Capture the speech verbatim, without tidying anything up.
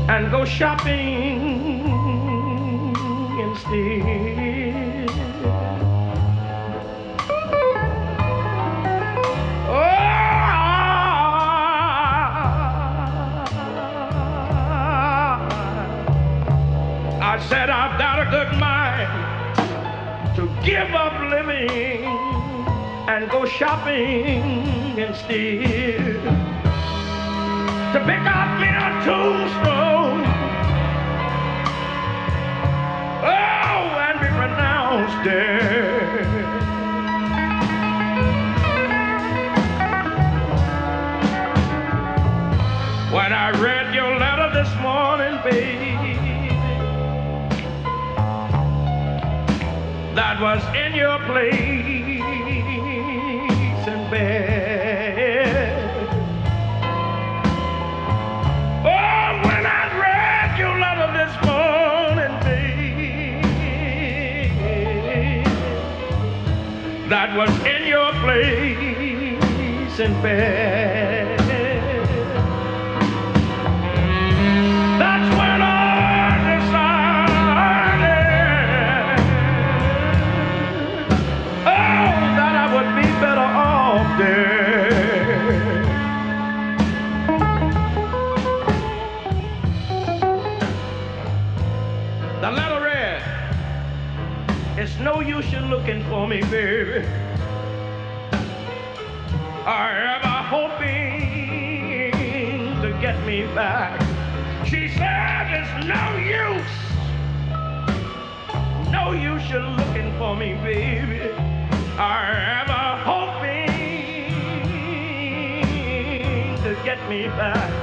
and go shopping instead. I said I've got a good mind to give up living and go shopping instead. To pick out me a tombstone, oh, and be pronounced dead. When I read your letter this morning, baby, that was in your place in bed. Oh, when I read your letter this morning, baby, that was in your place in bed. That's when I the letter read, it's no use you looking for me, baby, or ever hoping to get me back. She said it's no use, no use you looking for me, baby, or ever hoping to get me back.